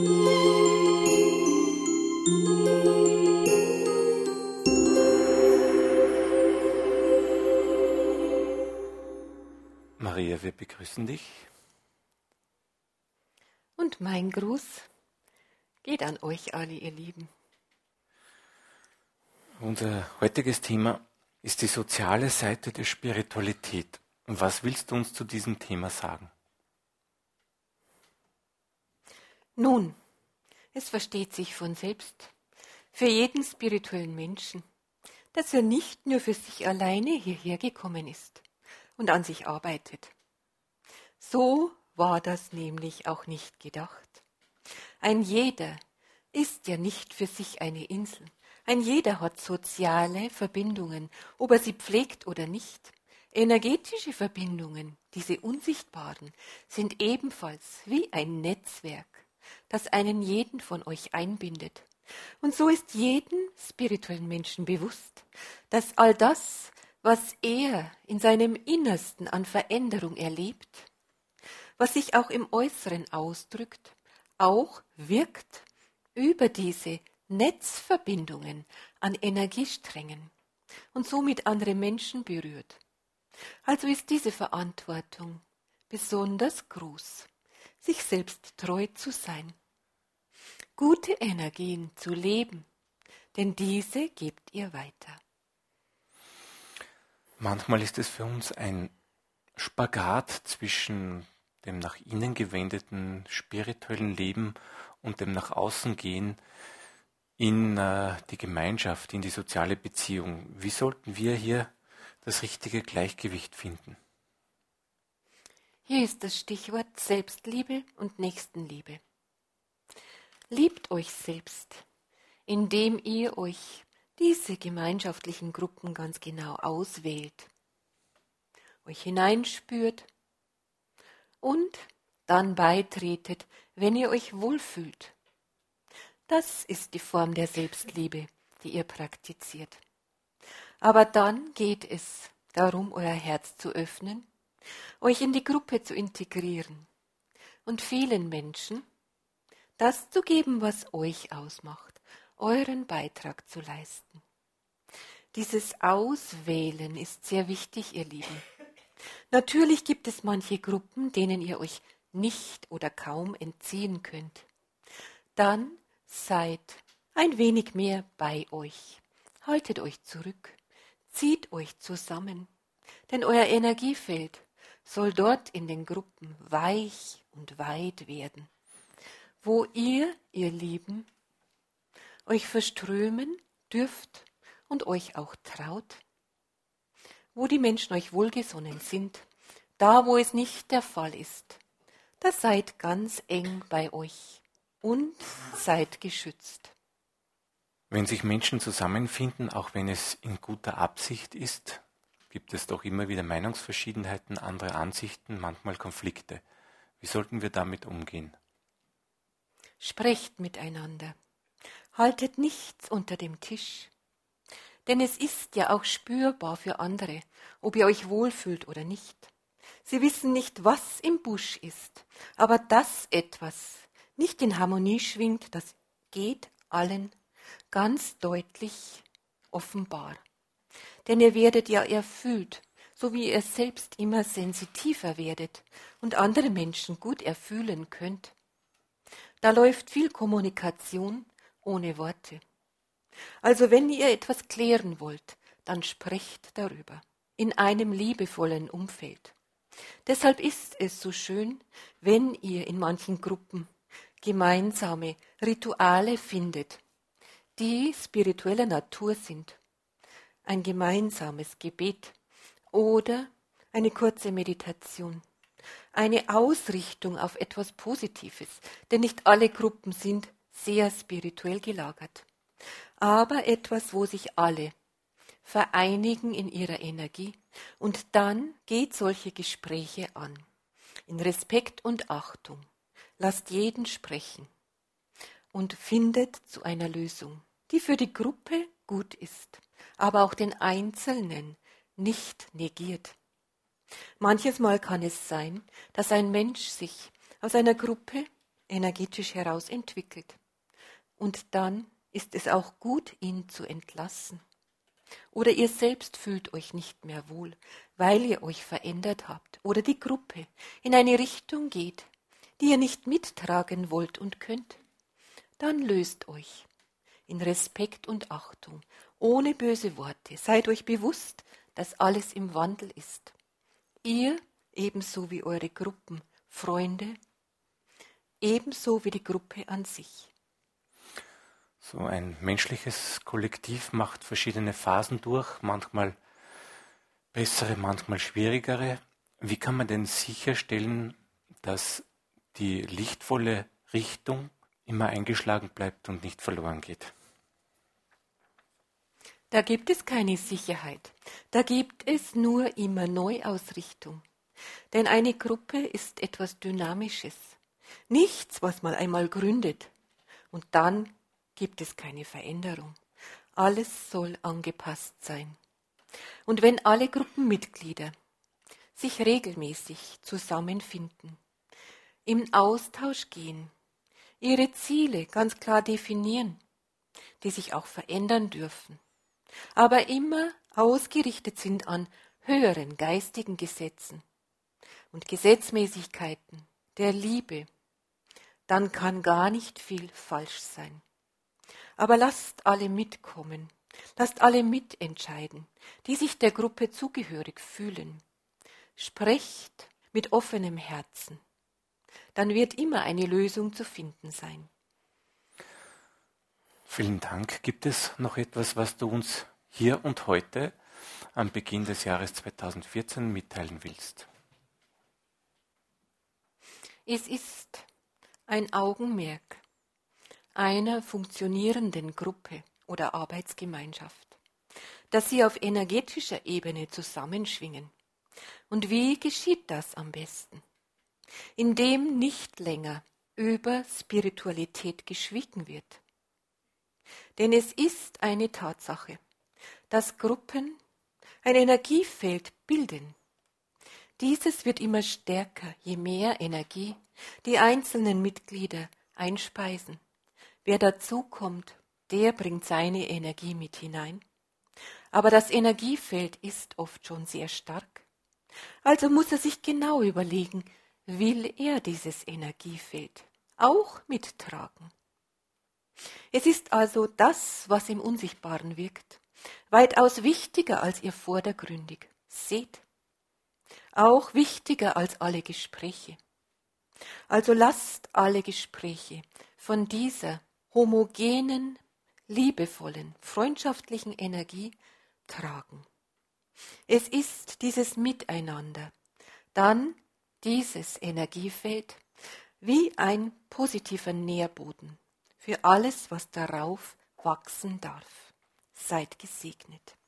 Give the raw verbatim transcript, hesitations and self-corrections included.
Maria, wir begrüßen dich. Und mein Gruß geht an euch alle, ihr Lieben. Unser heutiges Thema ist die soziale Seite der Spiritualität. Und was willst du uns zu diesem Thema sagen? Nun, es versteht sich von selbst, für jeden spirituellen Menschen, dass er nicht nur für sich alleine hierher gekommen ist und an sich arbeitet. So war das nämlich auch nicht gedacht. Ein jeder ist ja nicht für sich eine Insel. Ein jeder hat soziale Verbindungen, ob er sie pflegt oder nicht. Energetische Verbindungen, diese unsichtbaren, sind ebenfalls wie ein Netzwerk, das einen jeden von euch einbindet. Und so ist jedem spirituellen Menschen bewusst, dass all das, was er in seinem Innersten an Veränderung erlebt, was sich auch im Äußeren ausdrückt, auch wirkt über diese Netzverbindungen an Energiesträngen und somit andere Menschen berührt. Also ist diese Verantwortung besonders groß, sich selbst treu zu sein, gute Energien zu leben, denn diese gebt ihr weiter. Manchmal ist es für uns ein Spagat zwischen dem nach innen gewendeten spirituellen Leben und dem nach außen gehen in äh, die Gemeinschaft, in die soziale Beziehung. Wie sollten wir hier das richtige Gleichgewicht finden? Hier ist das Stichwort Selbstliebe und Nächstenliebe. Liebt euch selbst, indem ihr euch diese gemeinschaftlichen Gruppen ganz genau auswählt, euch hineinspürt und dann beitretet, wenn ihr euch wohlfühlt. Das ist die Form der Selbstliebe, die ihr praktiziert. Aber dann geht es darum, euer Herz zu öffnen, euch in die Gruppe zu integrieren und vielen Menschen das zu geben, was euch ausmacht, euren Beitrag zu leisten. Dieses Auswählen ist sehr wichtig, ihr Lieben. Natürlich gibt es manche Gruppen, denen ihr euch nicht oder kaum entziehen könnt. Dann seid ein wenig mehr bei euch. Haltet euch zurück, zieht euch zusammen, denn euer Energiefeld soll dort in den Gruppen weich und weit werden, wo ihr, ihr Lieben, euch verströmen dürft und euch auch traut, wo die Menschen euch wohlgesonnen sind, da wo es nicht der Fall ist, da seid ganz eng bei euch und seid geschützt. Wenn sich Menschen zusammenfinden, auch wenn es in guter Absicht ist, gibt es doch immer wieder Meinungsverschiedenheiten, andere Ansichten, manchmal Konflikte. Wie sollten wir damit umgehen? Sprecht miteinander. Haltet nichts unter dem Tisch. Denn es ist ja auch spürbar für andere, ob ihr euch wohlfühlt oder nicht. Sie wissen nicht, was im Busch ist, aber dass etwas nicht in Harmonie schwingt, das geht allen ganz deutlich offenbar. Denn ihr werdet ja erfüllt, so wie ihr selbst immer sensitiver werdet und andere Menschen gut erfühlen könnt. Da läuft viel Kommunikation ohne Worte. Also wenn ihr etwas klären wollt, dann sprecht darüber, in einem liebevollen Umfeld. Deshalb ist es so schön, wenn ihr in manchen Gruppen gemeinsame Rituale findet, die spiritueller Natur sind. Ein gemeinsames Gebet oder eine kurze Meditation. Eine Ausrichtung auf etwas Positives, denn nicht alle Gruppen sind sehr spirituell gelagert. Aber etwas, wo sich alle vereinigen in ihrer Energie und dann geht solche Gespräche an. In Respekt und Achtung. Lasst jeden sprechen und findet zu einer Lösung, die für die Gruppe gut ist, aber auch den Einzelnen nicht negiert. Manches Mal kann es sein, dass ein Mensch sich aus einer Gruppe energetisch heraus entwickelt. Und dann ist es auch gut, ihn zu entlassen. Oder ihr selbst fühlt euch nicht mehr wohl, weil ihr euch verändert habt oder die Gruppe in eine Richtung geht, die ihr nicht mittragen wollt und könnt. Dann löst euch in Respekt und Achtung, ohne böse Worte. Seid euch bewusst, dass alles im Wandel ist. Ihr ebenso wie eure Gruppen, Freunde, ebenso wie die Gruppe an sich. So ein menschliches Kollektiv macht verschiedene Phasen durch, manchmal bessere, manchmal schwierigere. Wie kann man denn sicherstellen, dass die lichtvolle Richtung immer eingeschlagen bleibt und nicht verloren geht? Da gibt es keine Sicherheit. Da gibt es nur immer Neuausrichtung. Denn eine Gruppe ist etwas Dynamisches. Nichts, was man einmal gründet. Und dann gibt es keine Veränderung. Alles soll angepasst sein. Und wenn alle Gruppenmitglieder sich regelmäßig zusammenfinden, im Austausch gehen, ihre Ziele ganz klar definieren, die sich auch verändern dürfen, aber immer ausgerichtet sind an höheren geistigen Gesetzen und Gesetzmäßigkeiten der Liebe, dann kann gar nicht viel falsch sein. Aber lasst alle mitkommen, lasst alle mitentscheiden, die sich der Gruppe zugehörig fühlen. Sprecht mit offenem Herzen, dann wird immer eine Lösung zu finden sein. Vielen Dank. Gibt es noch etwas, was du uns hier und heute am Beginn des Jahres zweitausendvierzehn mitteilen willst? Es ist ein Augenmerk einer funktionierenden Gruppe oder Arbeitsgemeinschaft, dass sie auf energetischer Ebene zusammenschwingen. Und wie geschieht das am besten? Indem nicht länger über Spiritualität geschwiegen wird. Denn es ist eine Tatsache, dass Gruppen ein Energiefeld bilden. Dieses wird immer stärker, je mehr Energie die einzelnen Mitglieder einspeisen. Wer dazukommt, der bringt seine Energie mit hinein. Aber das Energiefeld ist oft schon sehr stark. Also muss er sich genau überlegen, will er dieses Energiefeld auch mittragen? Es ist also das, was im Unsichtbaren wirkt, weitaus wichtiger als ihr vordergründig seht. Auch wichtiger als alle Gespräche. Also lasst alle Gespräche von dieser homogenen, liebevollen, freundschaftlichen Energie tragen. Es ist dieses Miteinander, dann dieses Energiefeld wie ein positiver Nährboden für alles, was darauf wachsen darf. Seid gesegnet.